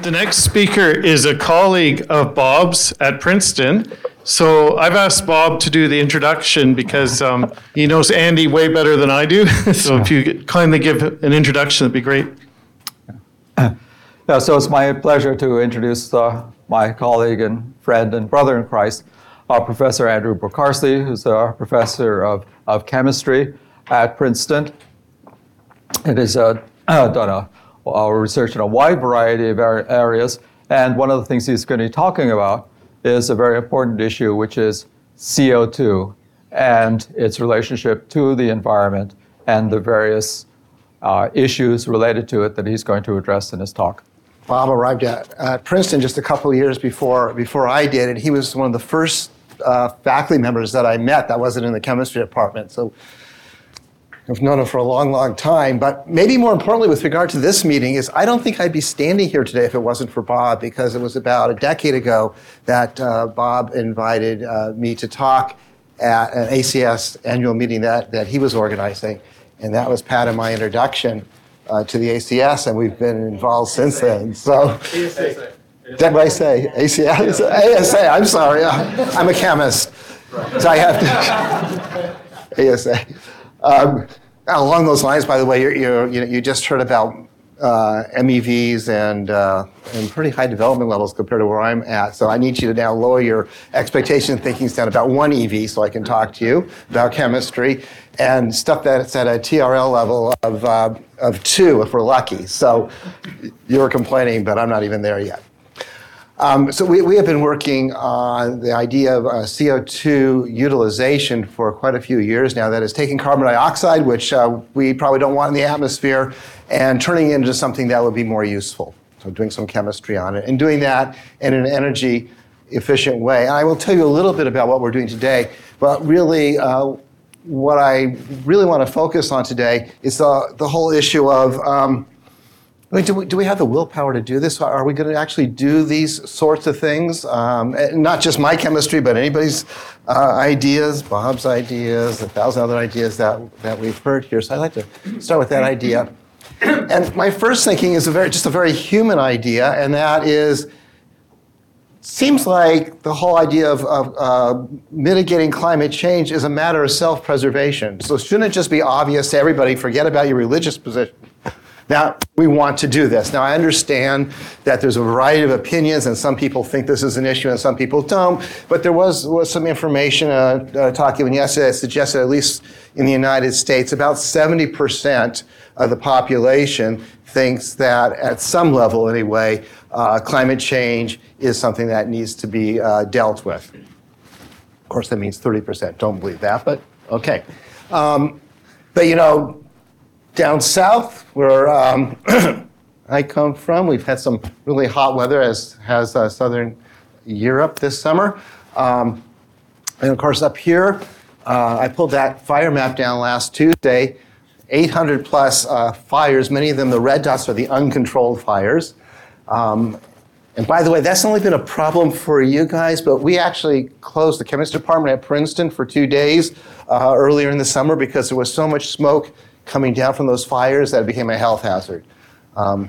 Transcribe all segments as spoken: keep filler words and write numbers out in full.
The next speaker is a colleague of Bob's at Princeton. So I've asked Bob to do the introduction because um, he knows Andy way better than I do. So if you could kindly give an introduction, that'd be great. Yeah, so it's my pleasure to introduce uh, my colleague and friend and brother in Christ, uh, Professor Andrew Brooke-Harsley, who's a professor of, of chemistry at Princeton. It has uh, done a, a research in a wide variety of areas, and one of the things he's going to be talking about is a very important issue, which is C O two and its relationship to the environment and the various uh, issues related to it that he's going to address in his talk. Bob arrived at, at Princeton just a couple of years before before I did, and he was one of the first uh, faculty members that I met that wasn't in the chemistry department. So I've known him for a long, long time. But maybe more importantly with regard to this meeting is I don't think I'd be standing here today if it wasn't for Bob, because it was about a decade ago that uh, Bob invited uh, me to talk at an A C S annual meeting that, that he was organizing. And that was part of my introduction Uh, to the A C S, and we've been involved since then. So, A S A. Did I say A C S? A S A. I'm sorry. I'm a chemist, so I have to. A S A. Um, along those lines, by the way, you're, you're, you you just heard about uh, M E Vs and uh, and pretty high development levels compared to where I'm at. So I need you to now lower your expectation thinkings down about one E V, so I can talk to you about chemistry and stuff that's at a T R L level of uh, of two if we're lucky. So you were complaining, but I'm not even there yet. Um, so we, we have been working on the idea of uh, C O two utilization for quite a few years now. That is taking carbon dioxide, which uh, we probably don't want in the atmosphere, and turning it into something that would be more useful. So doing some chemistry on it, and doing that in an energy efficient way. And I will tell you a little bit about what we're doing today, but really uh, what I really want to focus on today is the, the whole issue of, um, I mean, do we, do we have the willpower to do this? Are we going to actually do these sorts of things? Um, not just my chemistry, but anybody's uh, ideas, Bob's ideas, a thousand other ideas that, that we've heard here. So I'd like to start with that idea. And my first thinking is a very, just a very human idea, and that is, seems like the whole idea of, of uh, mitigating climate change is a matter of self-preservation. So shouldn't it just be obvious to everybody, forget about your religious position, that we want to do this? Now, I understand that there's a variety of opinions, and some people think this is an issue and some people don't, but there was, was some information uh, uh, talking yesterday that suggested, at least in the United States, about seventy percent of the population thinks that at some level anyway, uh, climate change is something that needs to be uh, dealt with. Of course, that means thirty percent don't believe that, but okay. Um, but you know, down south, where um, I come from, we've had some really hot weather, as has uh, southern Europe this summer. Um, and of course, up here, uh, I pulled that fire map down last Tuesday. eight hundred plus uh, fires, many of them the red dots are the uncontrolled fires. Um, and by the way, that's only been a problem for you guys, but we actually closed the chemistry department at Princeton for two days uh, earlier in the summer because there was so much smoke coming down from those fires that it became a health hazard. Um,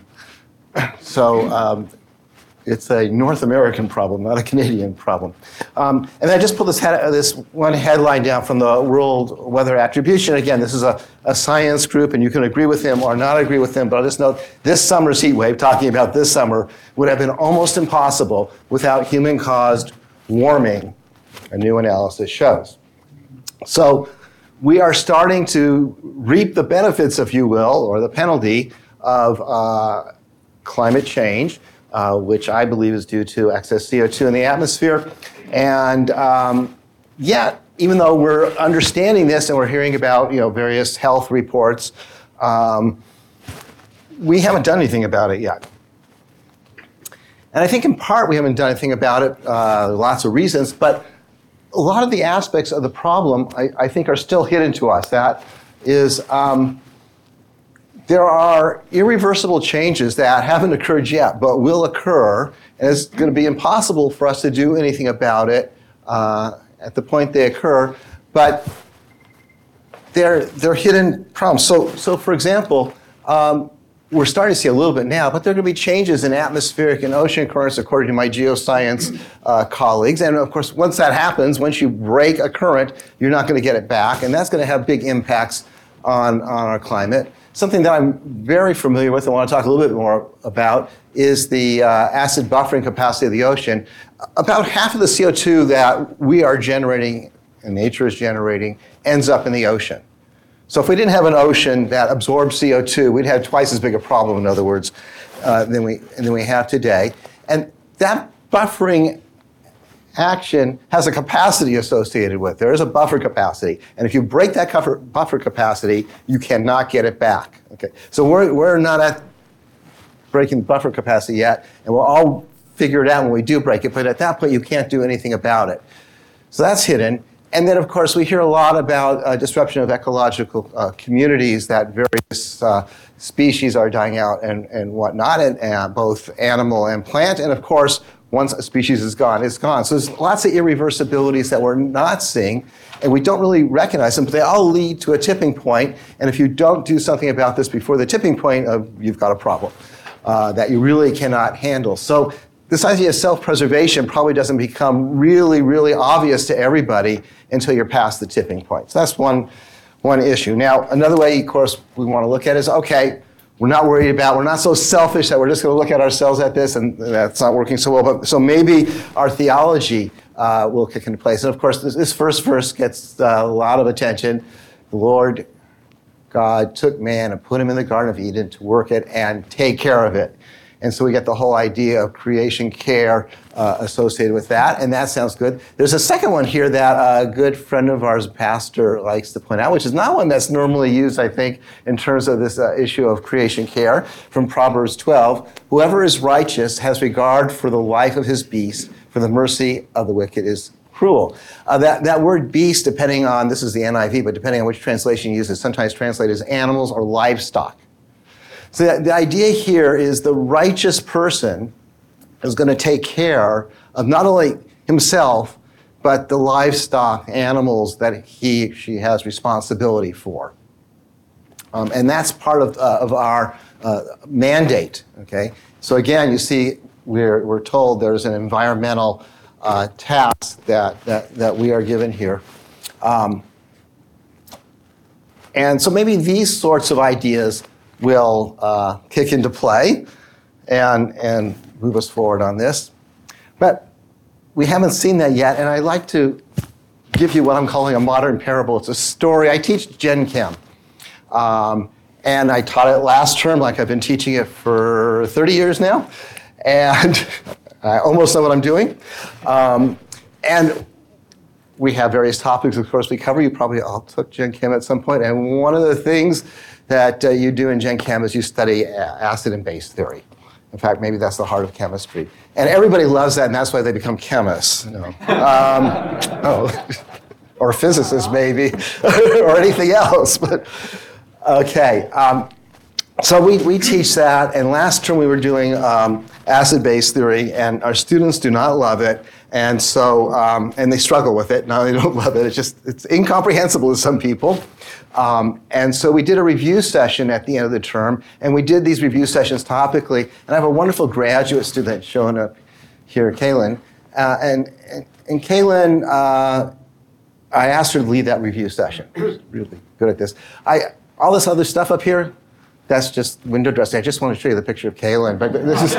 so um, it's a North American problem, not a Canadian problem. Um, and I just pulled this, head, this one headline down from the World Weather Attribution. Again, this is a, a science group, and you can agree with them or not agree with them, but I'll just note this summer's heat wave, talking about this summer, would have been almost impossible without human-caused warming, a new analysis shows. So we are starting to reap the benefits, if you will, or the penalty of uh, climate change, uh, which I believe is due to excess C O two in the atmosphere. And um, yet, even though we're understanding this and we're hearing about, you know, various health reports, um, we haven't done anything about it yet. And I think in part we haven't done anything about it, uh, lots of reasons, but a lot of the aspects of the problem, I, I think, are still hidden to us. That is, um, there are irreversible changes that haven't occurred yet, but will occur, and it's going to be impossible for us to do anything about it uh, at the point they occur. But they're they're hidden problems. So, so for example, um, we're starting to see a little bit now, but there are going to be changes in atmospheric and ocean currents according to my geoscience uh, colleagues. And of course, once that happens, once you break a current, you're not going to get it back. And that's going to have big impacts on, on our climate. Something that I'm very familiar with and want to talk a little bit more about is the uh, acid buffering capacity of the ocean. About half of the C O two that we are generating and nature is generating ends up in the ocean. So if we didn't have an ocean that absorbs C O two, we'd have twice as big a problem, in other words, uh, than we than we have today. And that buffering action has a capacity associated with it. There is a buffer capacity. And if you break that buffer, buffer capacity, you cannot get it back. Okay. So we're, we're not at breaking the buffer capacity yet, and we'll all figure it out when we do break it, but at that point you can't do anything about it. So that's hidden. And then, of course, we hear a lot about uh, disruption of ecological uh, communities, that various uh, species are dying out and, and whatnot, and uh, both animal and plant. And of course, once a species is gone, it's gone. So there's lots of irreversibilities that we're not seeing, and we don't really recognize them, but they all lead to a tipping point. And if you don't do something about this before the tipping point, uh, you've got a problem uh, that you really cannot handle. So this idea of self-preservation probably doesn't become really, really obvious to everybody until you're past the tipping point. So that's one, one issue. Now, another way, of course, we want to look at it is, okay, we're not worried about, we're not so selfish that we're just going to look at ourselves at this, and that's not working so well. But so maybe our theology uh, will kick into place. And of course, this, this first verse gets uh, a lot of attention. The Lord God took man and put him in the Garden of Eden to work it and take care of it. And so we get the whole idea of creation care uh, associated with that, and that sounds good. There's a second one here that a good friend of ours, pastor, likes to point out, which is not one that's normally used, I think, in terms of this uh, issue of creation care, from Proverbs twelve. Whoever is righteous has regard for the life of his beast, for the mercy of the wicked is cruel. Uh, that, that word beast, depending on, this is the N I V, but depending on which translation you use, is sometimes translated as animals or livestock. So the, the idea here is the righteous person is going to take care of not only himself, but the livestock, animals that he, she has responsibility for. Um, and that's part of, uh, of our uh, mandate, okay? So again, you see, we're, we're told there's an environmental uh, task that, that, that we are given here. Um, and so maybe these sorts of ideas will uh, kick into play and, and move us forward on this. But we haven't seen that yet, and I'd like to give you what I'm calling a modern parable. It's a story. I teach Gen Chem, um, and I taught it last term, like I've been teaching it for thirty years now, and I almost know what I'm doing. Um, and we have various topics, of course, we cover. You probably all took Gen Chem at some point, and one of the things that uh, you do in Gen Chem is you study acid and base theory. In fact, maybe that's the heart of chemistry. And everybody loves that, and that's why they become chemists. You know. um, oh, or physicists, maybe, or anything else. But okay, um, so we, we teach that, and last term we were doing um, acid-base theory, and our students do not love it, and so, um, and they struggle with it. No, they don't love it. It's just, it's incomprehensible to some people. Um, and so we did a review session at the end of the term, and we did these review sessions topically. And I have a wonderful graduate student showing up here, Kaylin. Uh, and, and, and Kaylin, uh, I asked her to lead that review session. She's really good at this. I, all this other stuff up here, that's just window dressing. I just want to show you the picture of Kaylin. But this is,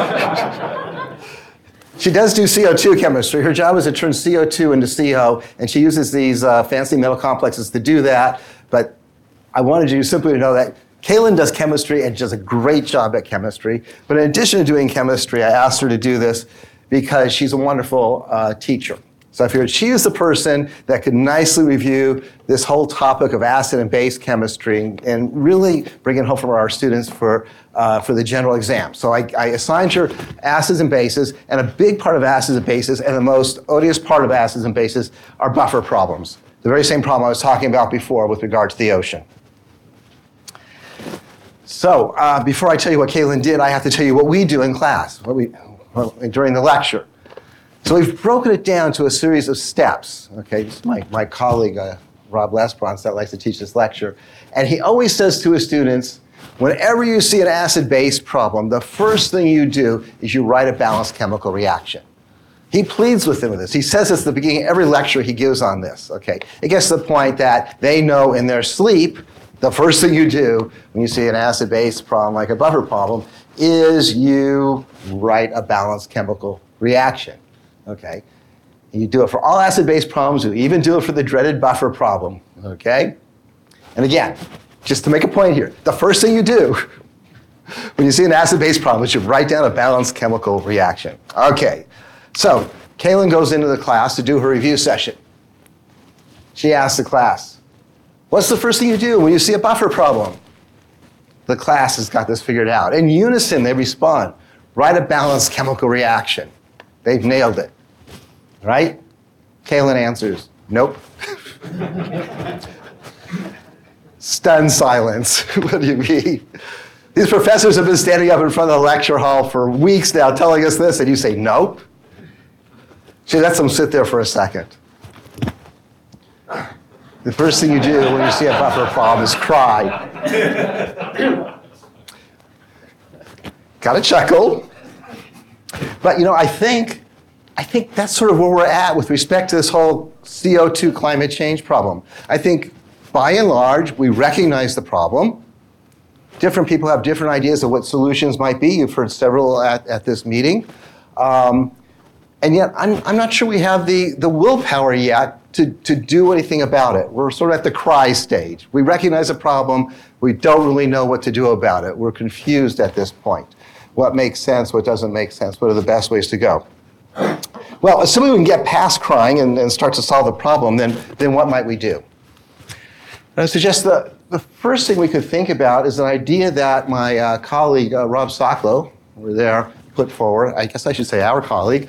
she does do C O two chemistry. Her job is to turn C O two into C O, and she uses these uh, fancy metal complexes to do that. But I wanted you simply to know that Kaylin does chemistry and does a great job at chemistry. But in addition to doing chemistry, I asked her to do this because she's a wonderful uh, teacher. So I figured she is the person that could nicely review this whole topic of acid and base chemistry and, and really bring it home for our students for, uh, for the general exam. So I, I assigned her acids and bases, and a big part of acids and bases, and the most odious part of acids and bases, are buffer problems. The very same problem I was talking about before with regard to the ocean. So uh, before I tell you what Kaylin did, I have to tell you what we do in class, what we, well, during the lecture. So we've broken it down to a series of steps. Okay, this is my, my colleague, uh, Rob Lesbrance, that likes to teach this lecture. And he always says to his students, Whenever you see an acid-base problem, the first thing you do is you write a balanced chemical reaction. He pleads with them with this. He says this at the beginning of every lecture he gives on this, okay? It gets to the point that they know in their sleep, the first thing you do when you see an acid-base problem like a buffer problem is you write a balanced chemical reaction, okay? You do it for all acid-base problems. You even do it for the dreaded buffer problem, okay? And again, just to make a point here, the first thing you do when you see an acid-base problem is you write down a balanced chemical reaction. Okay, so Kaylin goes into the class to do her review session. She asks the class, what's the first thing you do when you see a buffer problem? The class has got this figured out. In unison, they respond, write a balanced chemical reaction. They've nailed it, right? Kaylin answers, nope. Stunned silence. What do you mean? These professors have been standing up in front of the lecture hall for weeks now telling us this, and you say, nope? She lets them sit there for a second. The first thing you do when you see a buffer problem is cry. Got a chuckle. But, you know, I think, I think that's sort of where we're at with respect to this whole C O two climate change problem. I think, by and large, we recognize the problem. Different people have different ideas of what solutions might be. You've heard several at, at this meeting. Um, and yet, I'm, I'm not sure we have the, the willpower yet to, to do anything about it. We're sort of at the cry stage. We recognize a problem. We don't really know what to do about it. We're confused at this point. What makes sense, what doesn't make sense, what are the best ways to go? Well, assuming we can get past crying and, and start to solve the problem, then, then what might we do? And I suggest the, the first thing we could think about is an idea that my uh, colleague, uh, Rob Soklow, over there, put forward. I guess I should say our colleague.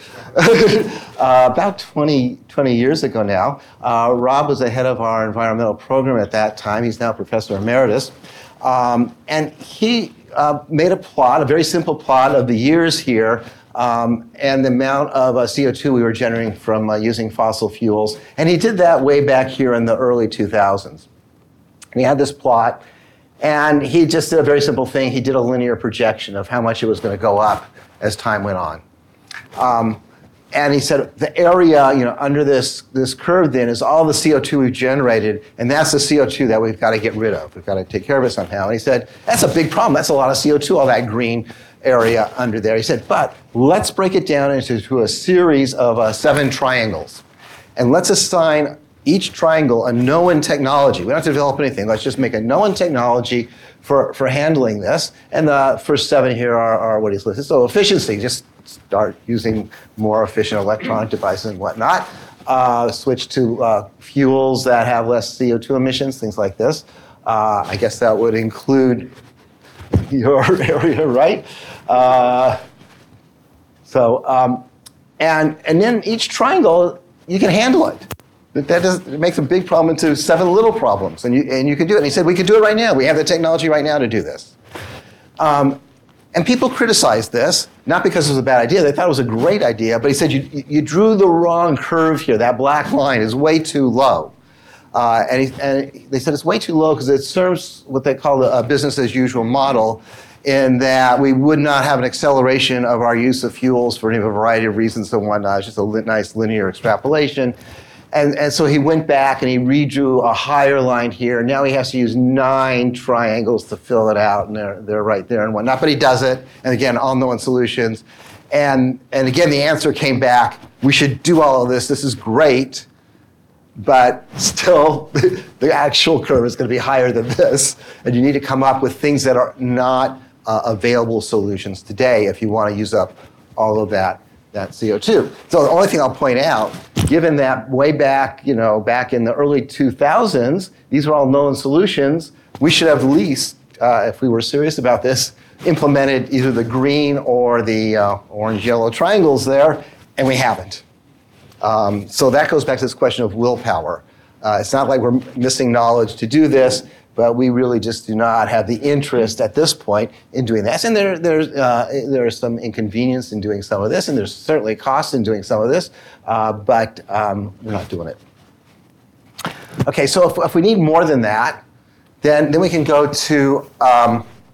uh, about twenty, twenty years ago now. Uh, Rob was the head of our environmental program at that time. He's now professor emeritus. Um, and he uh, made a plot, a very simple plot of the years here um, and the amount of uh, C O two we were generating from uh, using fossil fuels. And he did that way back here in the early two thousands. And he had this plot, and he just did a very simple thing. He did a linear projection of how much it was going to go up as time went on. Um, and he said the area, you know, under this, this curve then is all the C O two we've generated, and that's the C O two that we've got to get rid of. We've got to take care of it somehow. And he said, that's a big problem. That's a lot of C O two, all that green area under there. He said, but let's break it down into a series of uh, seven triangles. And let's assign each triangle a known technology. We don't have to develop anything. Let's just make a known technology for, for handling this. And the first seven here are, are what he's listed. So efficiency, just start using more efficient electronic devices and whatnot. Uh, switch to uh, fuels that have less C O two emissions, things like this. Uh, I guess that would include your area, right? Uh, so, um, and, and then each triangle, you can handle it. That does, it makes a big problem into seven little problems, and you, and you can do it. And he said, we can do it right now. We have the technology right now to do this. Um, and people criticized this, not because it was a bad idea. They thought it was a great idea, but he said, you, you drew the wrong curve here. That black line is way too low. Uh, and, he, and they said it's way too low because it serves what they call a business as usual model, in that we would not have an acceleration of our use of fuels for any variety of reasons and whatnot. It's just a li- nice linear extrapolation. And, and so he went back and he redrew a higher line here. Now he has to use nine triangles to fill it out, and they're, they're right there and whatnot. But he does it, and again, all known solutions. And, and again, the answer came back, we should do all of this. This is great, but still, the actual curve is going to be higher than this. And you need to come up with things that are not uh, available solutions today if you want to use up all of that. that C O two. So the only thing I'll point out, given that way back, you know, back in the early two thousands, these were all known solutions, we should have at least, uh, if we were serious about this, implemented either the green or the uh, orange-yellow triangles there, and we haven't. Um, so that goes back to this question of willpower. Uh, it's not like we're missing knowledge to do this, but we really just do not have the interest at this point in doing this. And there, there's, uh, there is some inconvenience in doing some of this, and there's certainly cost in doing some of this, uh, but um, we're not doing it. Okay, so if, if we need more than that, then, then we can go to um,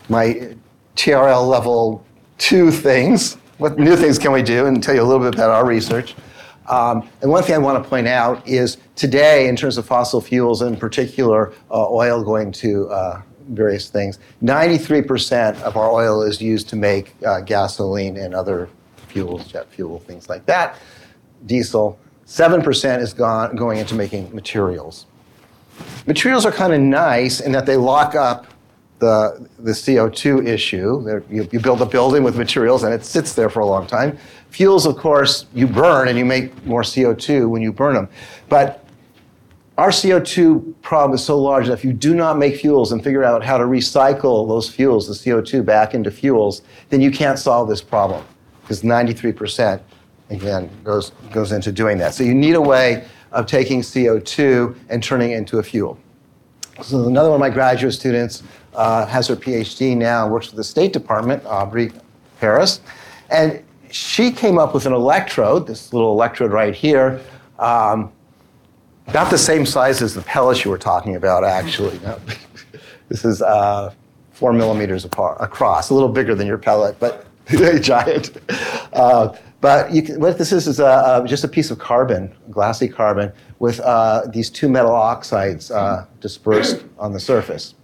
my T R L level two things. What new things can we do? And tell you a little bit about our research. Um, and one thing I want to point out is today, in terms of fossil fuels, in particular uh, oil going to uh, various things, ninety-three percent of our oil is used to make uh, gasoline and other fuels, jet fuel, things like that, diesel. seven percent is gone, going into making materials. Materials are kind of nice in that they lock up the, the C O two issue. You, you build a building with materials and it sits there for a long time. Fuels, of course, you burn and you make more C O two when you burn them. But our C O two problem is so large that if you do not make fuels and figure out how to recycle those fuels, the C O two, back into fuels, then you can't solve this problem, because ninety-three percent, again, goes, goes into doing that. So you need a way of taking C O two and turning it into a fuel. So another one of my graduate students uh, has her PhD now and works with the State Department, Aubrey Harris, and she came up with an electrode, this little electrode right here, um, about the same size as the pellets you were talking about, actually. This is uh, four millimeters apart, across, a little bigger than your pellet, but giant. Uh, but you can, what this is is a, uh, just a piece of carbon, glassy carbon, with uh, these two metal oxides uh, dispersed on the surface.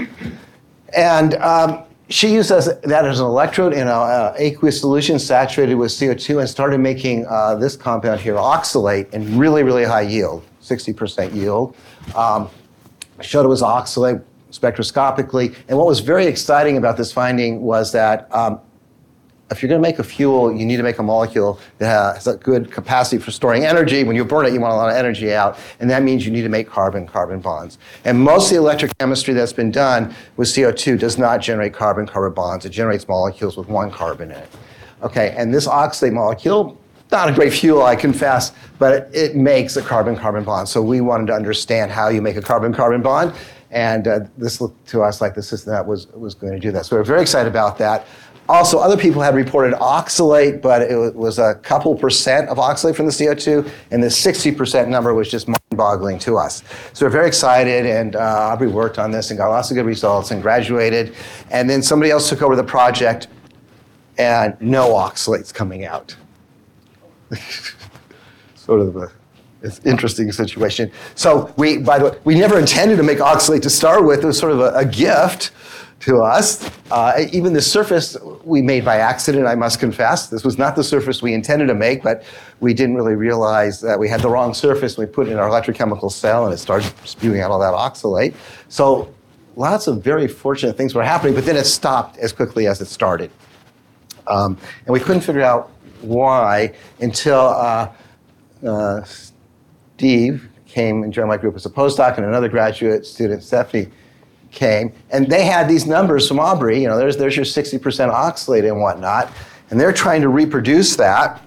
And um, she used as, that as an electrode in an aqueous solution saturated with C O two and started making uh, this compound here, oxalate, in really, really high yield, sixty percent yield. Um, showed it was oxalate spectroscopically. And what was very exciting about this finding was that um, if you're going to make a fuel, you need to make a molecule that has a good capacity for storing energy. When you burn it, you want a lot of energy out, and that means you need to make carbon-carbon bonds. And most of the electrochemistry that's been done with C O two does not generate carbon-carbon bonds. It generates molecules with one carbon in it. Okay, and this oxalate molecule, not a great fuel, I confess, but it, it makes a carbon-carbon bond. So we wanted to understand how you make a carbon-carbon bond, and uh, this looked to us like the system that was, was going to do that. So we're very excited about that. Also, other people had reported oxalate, but it was a couple percent of oxalate from the C O two, and the sixty percent number was just mind-boggling to us. So we're very excited, and uh, Aubrey worked on this and got lots of good results and graduated. And then somebody else took over the project, and no oxalate's coming out. Sort of a it's an interesting situation. So we, by the way, we never intended to make oxalate to start with. It was sort of a, a gift to us. Uh, even the surface we made by accident, I must confess. This was not the surface we intended to make, but we didn't really realize that we had the wrong surface. We put it in our electrochemical cell, and it started spewing out all that oxalate. So lots of very fortunate things were happening, but then it stopped as quickly as it started. Um, and we couldn't figure out why until uh, uh, Steve came and joined my group as a postdoc, and another graduate student, Stephanie, came, and they had these numbers from Aubrey. You know, there's there's your sixty percent oxalate and whatnot, and they're trying to reproduce that.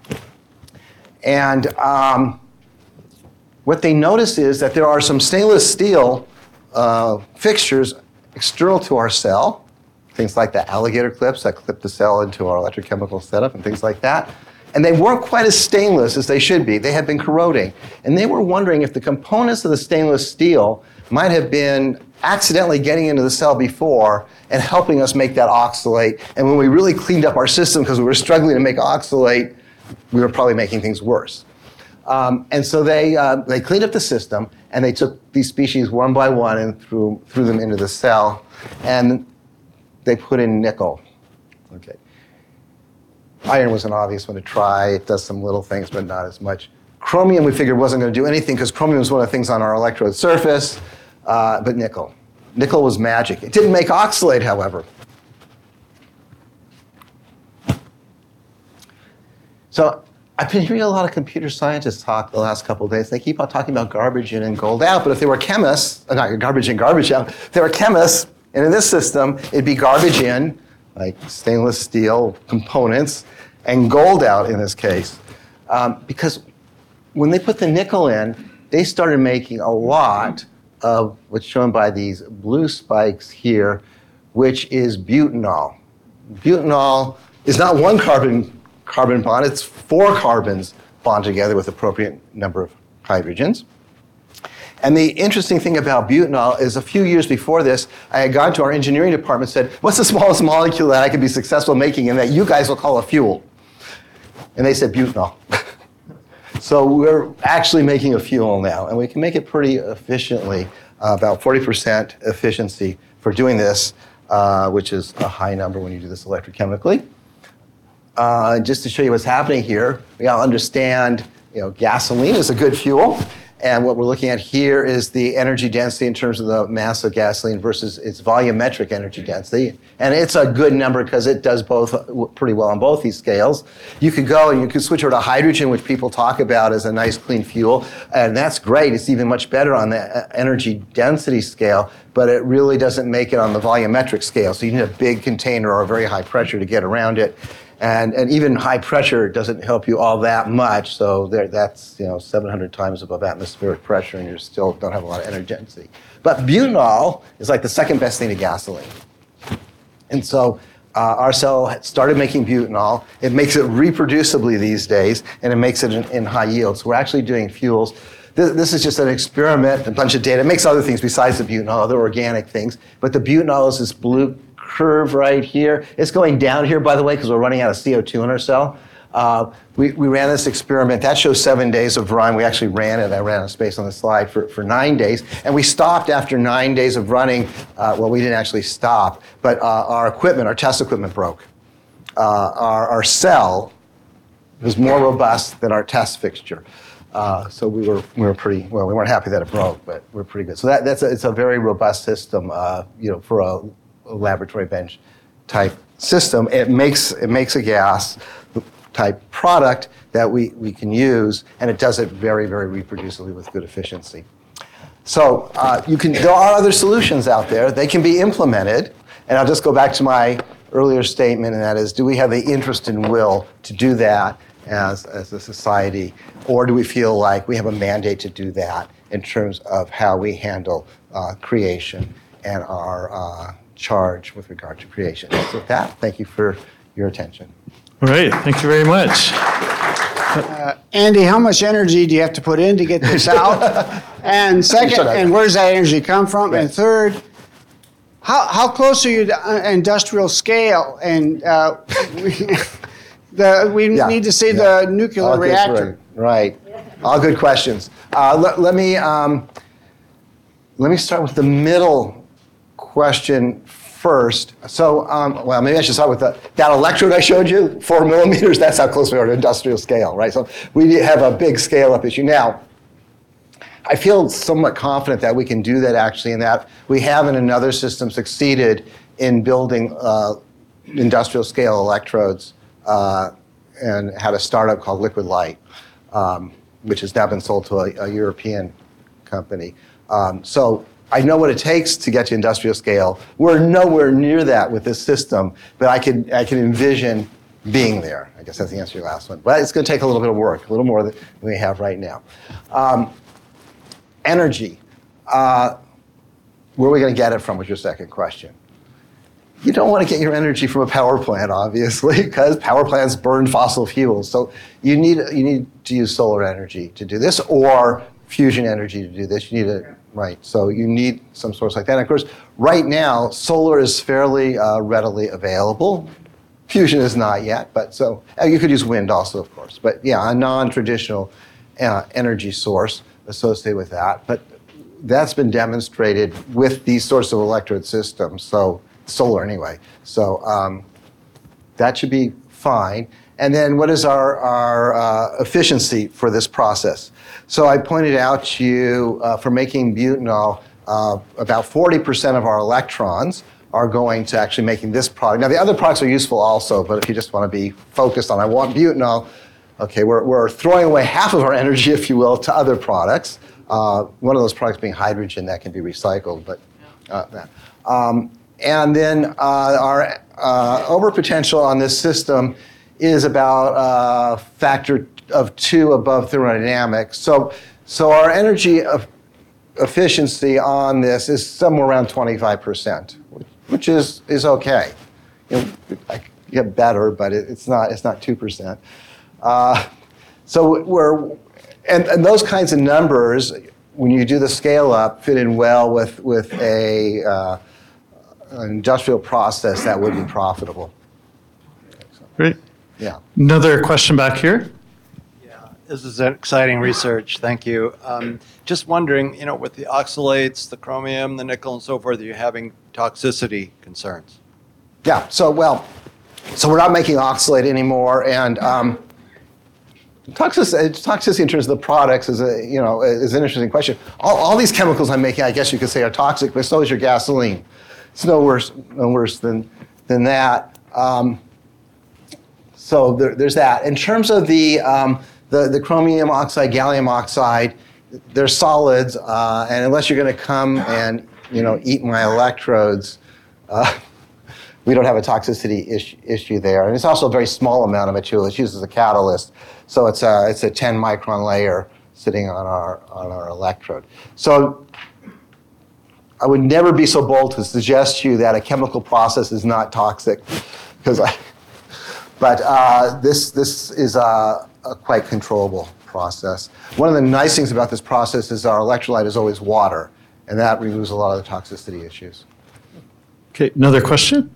And um, what they notice is that there are some stainless steel uh, fixtures external to our cell, things like the alligator clips that clip the cell into our electrochemical setup and things like that. And they weren't quite as stainless as they should be. They had been corroding. And they were wondering if the components of the stainless steel might have been accidentally getting into the cell before and helping us make that oxalate. And when we really cleaned up our system, because we were struggling to make oxalate, we were probably making things worse. Um, and so they, uh, they cleaned up the system, and they took these species one by one and threw, threw them into the cell. And they put in nickel. Okay. Iron was an obvious one to try. It does some little things, but not as much. Chromium, we figured, wasn't going to do anything because chromium was one of the things on our electrode surface, uh, but nickel. Nickel was magic. It didn't make oxalate, however. So I've been hearing a lot of computer scientists talk the last couple of days. They keep on talking about garbage in and gold out, but if they were chemists, uh, not garbage in, garbage out, if they were chemists, and in this system, it'd be garbage in, like stainless steel components, and gold out in this case. Um, because when they put the nickel in, they started making a lot of what's shown by these blue spikes here, which is butanol. Butanol is not one carbon carbon bond, it's four carbons bond together with appropriate number of hydrogens. And the interesting thing about butanol is a few years before this, I had gone to our engineering department and said, what's the smallest molecule that I could be successful making and that you guys will call a fuel? And they said butanol. So we're actually making a fuel now, and we can make it pretty efficiently, uh, about forty percent efficiency for doing this, uh, which is a high number when you do this electrochemically. Uh, just to show you what's happening here, we all understand, you know, gasoline is a good fuel. And what we're looking at here is the energy density in terms of the mass of gasoline versus its volumetric energy density. And it's a good number because it does both pretty well on both these scales. You could go and you could switch over to hydrogen, which people talk about as a nice clean fuel. And that's great. It's even much better on the energy density scale, but it really doesn't make it on the volumetric scale. So you need a big container or a very high pressure to get around it. And, and even high pressure doesn't help you all that much. So there, that's, you know, seven hundred times above atmospheric pressure, and you still don't have a lot of energy density. But butanol is like the second best thing to gasoline. And so uh, our cell started making butanol. It makes it reproducibly these days, and it makes it in, in high yields. So we're actually doing fuels. This, this is just an experiment, a bunch of data. It makes other things besides the butanol, other organic things. But the butanol is this blue curve right here. It's going down here, by the way, because we're running out of C O two in our cell. Uh, we, we ran this experiment. That shows seven days of run. We actually ran it. I ran out of space on the slide for, for nine days. And we stopped after nine days of running. Uh, well, we didn't actually stop, but uh, our equipment, our test equipment broke. Uh, our, our cell was more robust than our test fixture. Uh, so we were we were pretty well. We weren't happy that it broke, but we're pretty good. So that that's a, it's a very robust system. Uh, you know, for a laboratory bench type system. It makes it makes a gas type product that we, we can use, and it does it very, very reproducibly with good efficiency. So uh, you can there are other solutions out there. They can be implemented, and I'll just go back to my earlier statement, and that is, do we have the interest and will to do that as, as a society, or do we feel like we have a mandate to do that in terms of how we handle uh, creation and our uh, charge with regard to creation. So with that, thank you for your attention. All right, thank you very much. Uh, Andy, how much energy do you have to put in to get this out? And second, and where does that energy come from? Right. And third, how how close are you to uh, industrial scale? And uh, we, the, we Yeah. need to see Yeah. the nuclear All good, reactor. Right. right. All good questions. Uh, let, let me um, let me start with the middle question first. So, um, well, maybe I should start with the, that electrode I showed you, four millimeters. That's how close we are to industrial scale, right? So we have a big scale-up issue. Now, I feel somewhat confident that we can do that actually, in that we have in another system succeeded in building uh, industrial scale electrodes uh, and had a startup called Liquid Light, um, which has now been sold to a, a European company. Um, so I know what it takes to get to industrial scale. We're nowhere near that with this system, but I can, I can envision being there. I guess that's the answer to your last one. But it's going to take a little bit of work, a little more than we have right now. Um, energy. Uh, where are we going to get it from was your second question. You don't want to get your energy from a power plant, obviously, because power plants burn fossil fuels. So you need, you need to use solar energy to do this, or fusion energy to do this. You need a Right, so you need some source like that. And of course, right now, solar is fairly uh, readily available. Fusion is not yet, but so uh, you could use wind also, of course. But yeah, a non-traditional uh, energy source associated with that. But that's been demonstrated with these sorts of electrode systems, so solar anyway. So um, that should be fine. And then what is our, our uh, efficiency for this process? So I pointed out to you uh, for making butanol, uh, about forty percent of our electrons are going to actually making this product. Now the other products are useful also, but if you just want to be focused on, I want butanol, okay, we're, we're throwing away half of our energy, if you will, to other products. Uh, one of those products being hydrogen that can be recycled, but uh, that. Um, and then uh, our uh, overpotential on this system is about a factor of two above thermodynamics. So, so our energy of efficiency on this is somewhere around twenty-five percent, which is, is okay. You know, I could get better, but it, it's not it's not two percent. Uh, so we're and, and those kinds of numbers when you do the scale up, fit in well with, with a, uh, an industrial process that would be profitable. Great. Yeah. Another question back here. This is exciting research. Thank you. Um, just wondering, you know, with the oxalates, the chromium, the nickel, and so forth, are you having toxicity concerns? Yeah. So, well, so we're not making oxalate anymore, and um, toxicity, toxicity in terms of the products is a, you know, is an interesting question. All, all these chemicals I'm making, I guess you could say, are toxic, but so is your gasoline. It's no worse, no worse than than that. Um, so there, there's that. In terms of the um, The, the chromium oxide, gallium oxide, they're solids, uh, and unless you're going to come and you know eat my electrodes, uh, we don't have a toxicity issue, issue there. And it's also a very small amount of material. It's used as a catalyst, so it's a it's a ten micron layer sitting on our on our electrode. So I would never be so bold to suggest to you that a chemical process is not toxic, because I. But uh, this this is a, a quite controllable process. One of the nice things about this process is our electrolyte is always water, and that removes a lot of the toxicity issues. Okay, another question?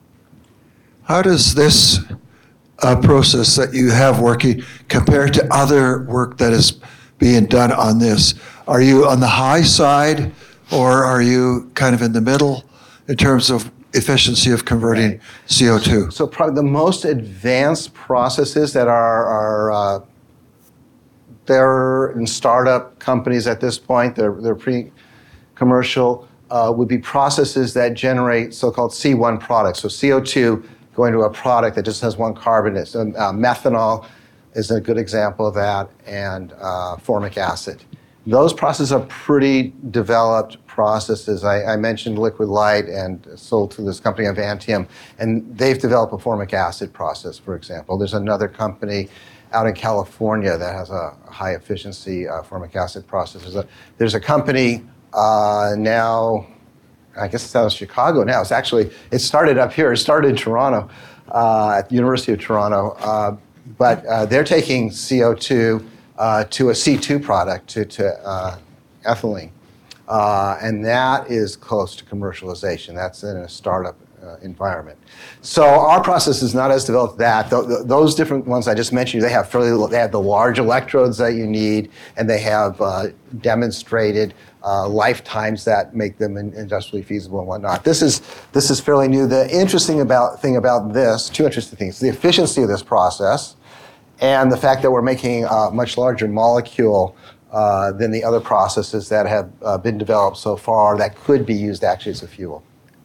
How does this uh, process that you have working compare to other work that is being done on this? Are you on the high side, or are you kind of in the middle in terms of efficiency of converting C O two? So probably the most advanced processes that are, are uh, they're in startup companies at this point, they're, they're pre-commercial, uh, would be processes that generate so-called C one products. So C O two going to a product that just has one carbon. It's, uh, methanol is a good example of that, and uh, formic acid. Those processes are pretty developed processes. I, I mentioned Liquid Light and sold to this company Avantium, and they've developed a formic acid process, for example. There's another company out in California that has a high efficiency uh, formic acid process. There's a, there's a company uh, now, I guess it's out of Chicago now. It's actually, it started up here. It started in Toronto, uh, at the University of Toronto, uh, but uh, they're taking C O two Uh, to a C two product, to, to uh, ethylene. Uh, and that is close to commercialization. That's in a startup uh, environment. So our process is not as developed that. Th- th- those different ones I just mentioned, they have fairly, they have the large electrodes that you need, and they have uh, demonstrated uh, lifetimes that make them in- industrially feasible and whatnot. This is, this is fairly new. The interesting about, thing about this, two interesting things, the efficiency of this process, and the fact that we're making a much larger molecule uh, than the other processes that have uh, been developed so far that could be used actually as a fuel.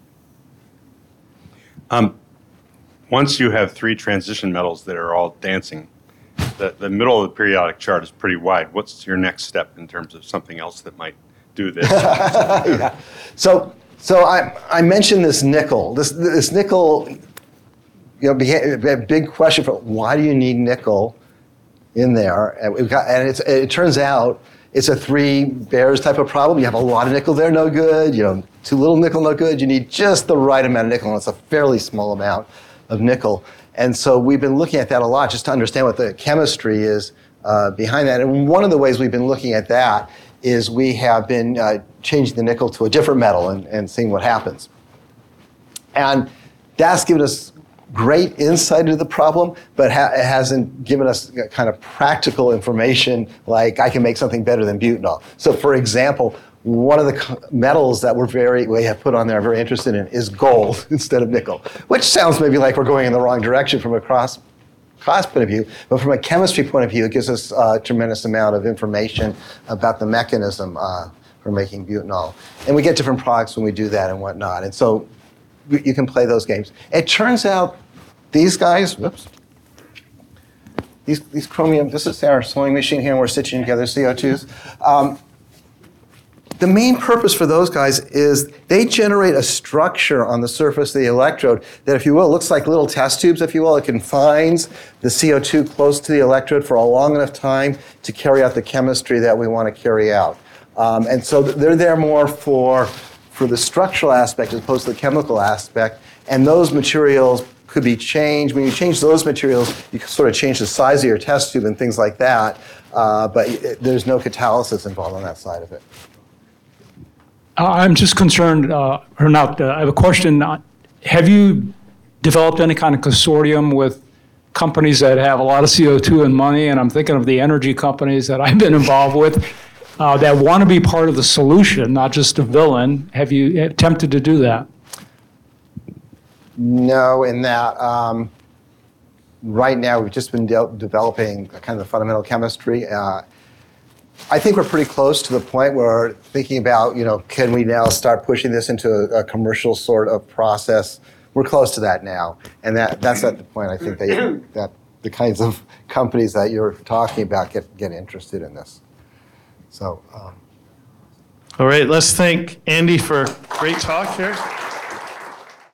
Um, once you have three transition metals that are all dancing, the, the middle of the periodic chart is pretty wide. What's your next step in terms of something else that might do this? Yeah. So, so I, I mentioned this nickel. This, this nickel, you know, became a big question for why do you need nickel in there? And, we've got, and it's, it turns out it's a three bears type of problem. You have a lot of nickel there, no good. You know, too little nickel, no good. You need just the right amount of nickel, and it's a fairly small amount of nickel. And so we've been looking at that a lot just to understand what the chemistry is uh, behind that. And one of the ways we've been looking at that is we have been uh, changing the nickel to a different metal and, and seeing what happens. And that's given us great insight into the problem, but ha- it hasn't given us kind of practical information like I can make something better than butanol. So for example, one of the co- metals that we're very, we have put on there, very interested in is gold instead of nickel, which sounds maybe like we're going in the wrong direction from a cross cost point of view, but from a chemistry point of view, it gives us a tremendous amount of information about the mechanism uh, for making butanol. And we get different products when we do that and whatnot. And so you can play those games. It turns out these guys, whoops, these, these chromium, this is our sewing machine here, and we're stitching together C O twos. Um, the main purpose for those guys is they generate a structure on the surface of the electrode that, if you will, looks like little test tubes, if you will. It confines the C O two close to the electrode for a long enough time to carry out the chemistry that we want to carry out. Um, and so they're there more for, for the structural aspect as opposed to the chemical aspect. And those materials could be changed. When you change those materials, you can sort of change the size of your test tube and things like that, uh, but it, there's no catalysis involved on that side of it. Uh, I'm just concerned, uh, or not, uh, I have a question. Uh, Have you developed any kind of consortium with companies that have a lot of C O two and money? And I'm thinking of the energy companies that I've been involved with uh, that want to be part of the solution, not just a villain. Have you attempted to do that? No, in that um, right now we've just been de- developing kind of the fundamental chemistry. Uh, I think we're pretty close to the point where we're thinking about, you know, can we now start pushing this into a, a commercial sort of process? We're close to that now, and that, that's at the point I think that, you, that the kinds of companies that you're talking about get, get interested in this. So. Um, All right, let's thank Andy for a great talk here.